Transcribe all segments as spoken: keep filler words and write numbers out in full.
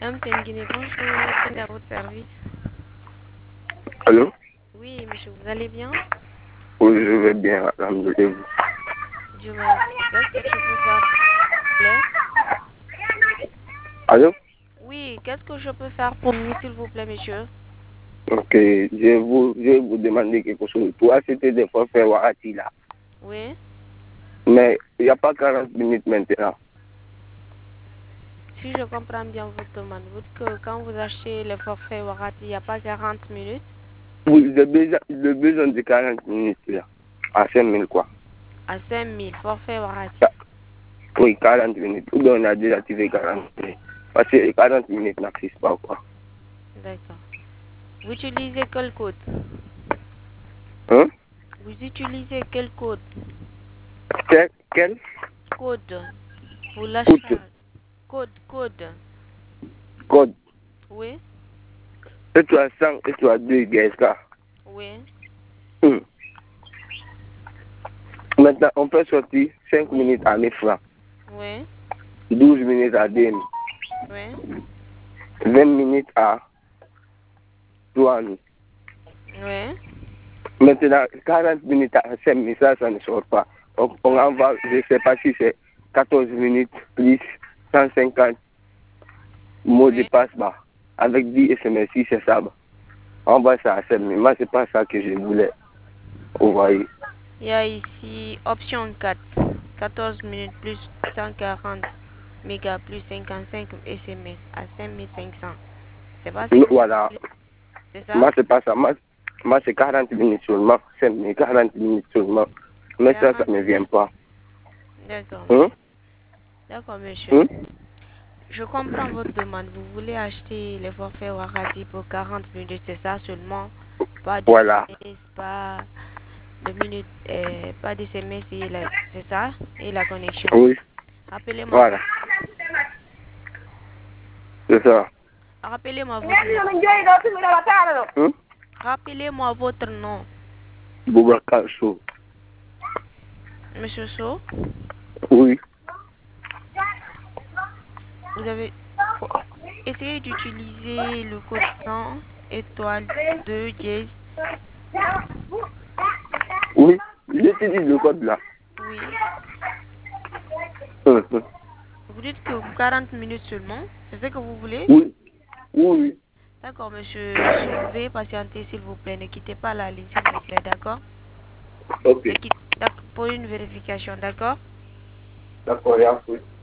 M T N Guinée, bonjour, c'est à votre service. Allô? Oui, monsieur, vous allez bien? Oui, je vais bien, madame. Et vous? Dieu merci. Qu'est-ce que je peux faire pour vous, s'il vous plaît? Allô? Oui, qu'est-ce que je peux faire pour vous, s'il vous plaît, monsieur? Ok, je vous, je vais vous demander quelque chose. Pour acheter des forfaits Warati là. Oui. Mais il n'y a pas quarante minutes maintenant. Si je comprends bien votre demande, vous dites que quand vous achetez les forfaits Warati, il n'y a pas quarante minutes? Oui, j'ai besoin, j'ai besoin de quarante minutes là. À cinq mille quoi. À cinq mille, forfait Warati. Ah, oui, quarante minutes. Ou bien on a désactivé quarante minutes. Parce que les quarante minutes n'affisent pas quoi. D'accord. Vous utilisez quel code? Hein? Vous utilisez quel code? Quel, quel Code pour coûte, l'achat. Code, code. code Oui, et tu as cent et tu as deux G S K. oui, Hum. Maintenant, on peut sortir cinq oui, minutes à mille francs. oui, douze minutes à deux mille. oui, vingt minutes à trois mille. oui. Maintenant, quarante minutes à cinq mille, ça, ça ne sort pas. Donc, on envoie, je ne sais pas si c'est quatorze minutes plus cent cinquante mots de Oui. passe bas. Avec dix S M S, si c'est ça. Bah. On envoie ça à cinq mille. Moi, c'est pas ça que je voulais. Vous voyez. Il y a ici option quatre. quatorze minutes plus cent quarante mégas plus cinquante-cinq S M S à cinq mille cinq cents. C'est pas ce que vous Voilà. voulez, c'est ça? Moi, c'est pas ça. Moi, moi c'est quarante minutes seulement. cinq mille, quarante minutes seulement. Mais ça, ça quarante ne vient minutes. pas. D'accord, Hein? monsieur. D'accord, monsieur. Hein? Je comprends votre demande. Vous voulez acheter les forfaits Warati pour quarante minutes, c'est ça seulement? Pas de Voilà. S M S, pas de minutes, euh, pas de S M S et la- c'est ça? Et la connexion. Oui. Rappelez-moi Voilà. votre, C'est ça. rappelez-moi votre nom. Hein? Rappelez-moi votre nom. Boubacar Sow. Monsieur So, Oui. vous avez essayé d'utiliser le code cent étoile deux dièse. Oui. J'utilise le code là. Oui. Hein, hein. Vous dites que quarante minutes seulement. C'est ce que vous voulez? Oui. Oui. D'accord, monsieur So, veuillez patienter s'il vous plaît. Ne quittez pas la ligne s'il vous plaît, d'accord? Ok. Ne quitte- d'ac- Pour une vérification, d'accord? D'accord, il y a un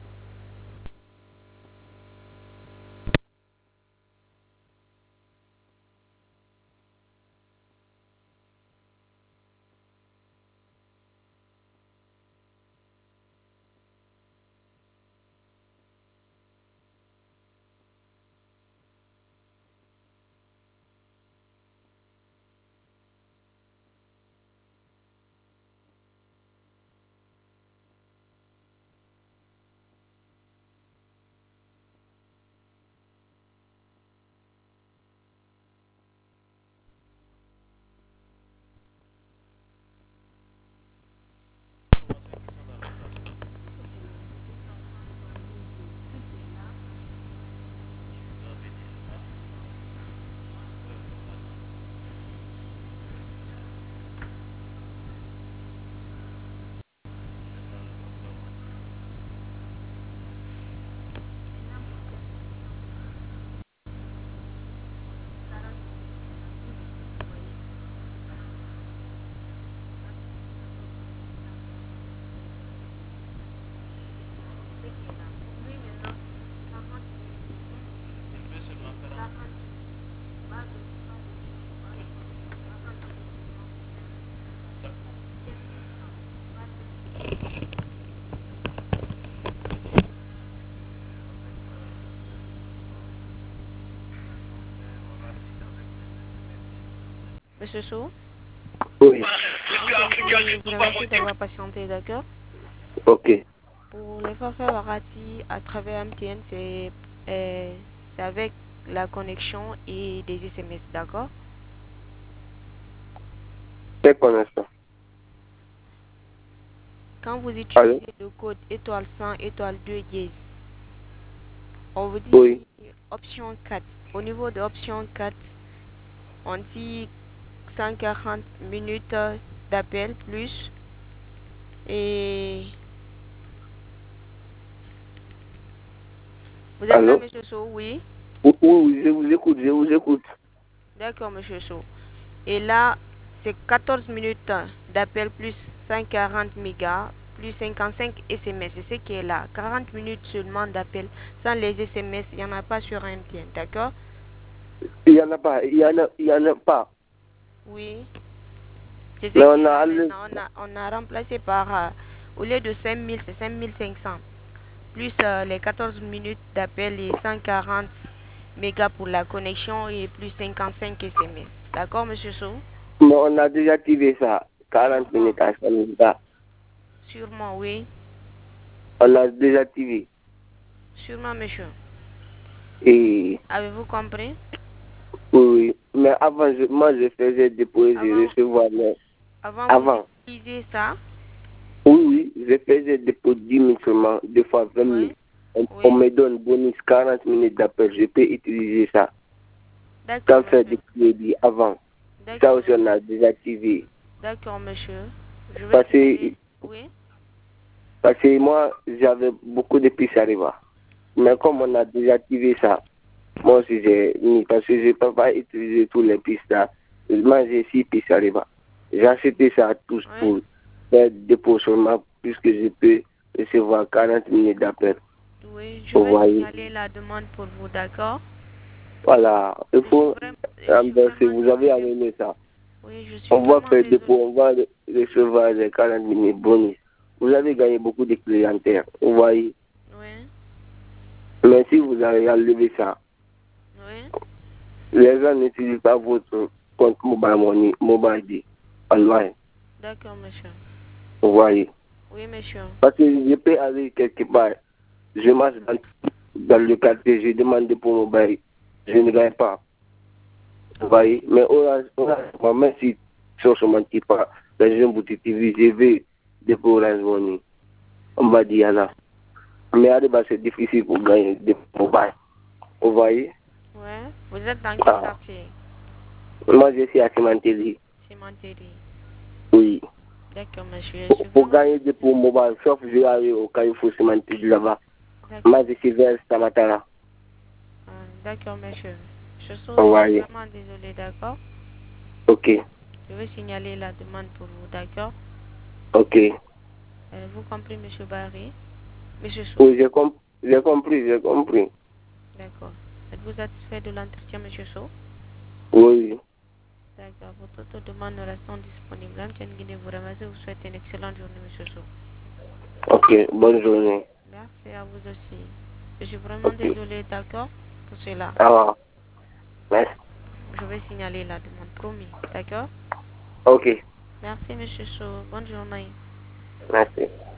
Monsieur So, Oui. ok, je vous remercie d'avoir patienté, d'accord? Ok. Pour les forfaits Warati à travers M T N, c'est euh, c'est avec la connexion et des S M S, d'accord? C'est connaissant. Quand vous Allô? utilisez le code étoile cent étoile deux dièse, On vous dit Oui. option quatre. Au niveau de option quatre, on dit cent quarante minutes d'appel plus et vous êtes là, Allô? monsieur So? Oui. Oui, oui, je vous écoute, je vous écoute. D'accord, monsieur So. Et là, c'est quatorze minutes d'appel plus cent quarante mégas plus cinquante-cinq S M S. C'est ce qui est là. quarante minutes seulement d'appel sans les S M S. Il n'y en a pas sur M T N. D'accord? Il n'y en a pas, il y en a, il y en a pas. Oui. C'est ce Mais qui on est a là le... maintenant. On a, on a remplacé par, euh, au lieu de cinq mille, c'est cinq mille cinq cents. Plus euh, les quatorze minutes d'appel et cent quarante mégas pour la connexion et plus cinquante-cinq S M S. D'accord, monsieur So? Mais on a déjà activé ça. quarante Sûrement. minutes à cinq minutes. Là. Sûrement, oui. On a déjà activé. Sûrement, monsieur. Et Avez-vous compris? oui, oui. Mais avant, je, moi, je faisais déposer, Avant, recevoir. Mais avant vous avant, utilisez ça? oui, oui, je faisais dépôt dix mille seulement, deux fois vingt Oui. mille. On, on Oui. me donne bonus quarante minutes d'appel. Je peux utiliser ça. D'accord, Sans faire monsieur. de crédit avant. Ça D'accord, aussi, on monsieur. a désactivé. D'accord, monsieur. Je vais Parce signaler. que, Oui. parce que moi, j'avais beaucoup de pistes à arriver. Mais comme on a désactivé ça, moi aussi j'ai mis, parce que je ne peux pas utiliser tous les pistes là. Moi j'ai six pistes à arriver. J'ai acheté ça à tous Oui. pour faire dépôt seulement, puisque je peux recevoir quarante minutes d'appel. Oui, je Vous vais voyez. signaler la demande pour vous, d'accord? Voilà. Il Je suis faut vraiment, je suis renverser. vraiment Vous avez désolée. amené ça. Oui, je suis On va vraiment faire désolée. dépôt, on va recevoir les quarante minutes bonus. Vous avez gagné beaucoup de clientèle. Vous voyez. Oui. Mais si vous avez enlevé ça, Oui. les gens n'utilisent pas votre compte mobile money, mobile online. D'accord, monsieur. Vous voyez. Oui, monsieur. Parce que je peux aller quelque part, je marche dans, dans le quartier, je demande pour mobile, je ne gagne pas. Vous voyez. Mais Orange, Orange, même si sur ce petit pas, dans une boutique T V, je vais dépôt Orange Money. On va dire là. Mais à débat, c'est difficile pour gagner des mobiles. Vous voyez. Oui. Vous êtes dans quel Ah. quartier? Moi, je suis à Cimentélie. Cimenterie. Oui. D'accord, monsieur. Je Pour, suis pour vraiment gagner des désolée. pour mobile, sauf je vais aller au Carrefour Cimentélie là-bas. Moi, D'accord. je suis vers Tamatara. Ah, d'accord, monsieur. Je suis Vous aussi voyez. vraiment désolée, d'accord? Ok. Je vais signaler la demande pour vous, d'accord? Ok. Avez-vous compris, monsieur Barry? Monsieur Sou. Oui, j'ai com j'ai compris, j'ai compris. D'accord. Êtes-vous satisfait de l'entretien, monsieur Sou? Oui. D'accord. Votre autres demandes restant disponibles. M T N Guinée vous remercie. Vous souhaite une excellente journée, monsieur Sou. Ok. Bonne journée. Merci à vous aussi. Je suis vraiment Ok. désolée, d'accord, pour cela. Ah, merci. Je vais signaler la demande, promis, d'accord? Ok. Merci, monsieur Sou. Bonne journée. Merci.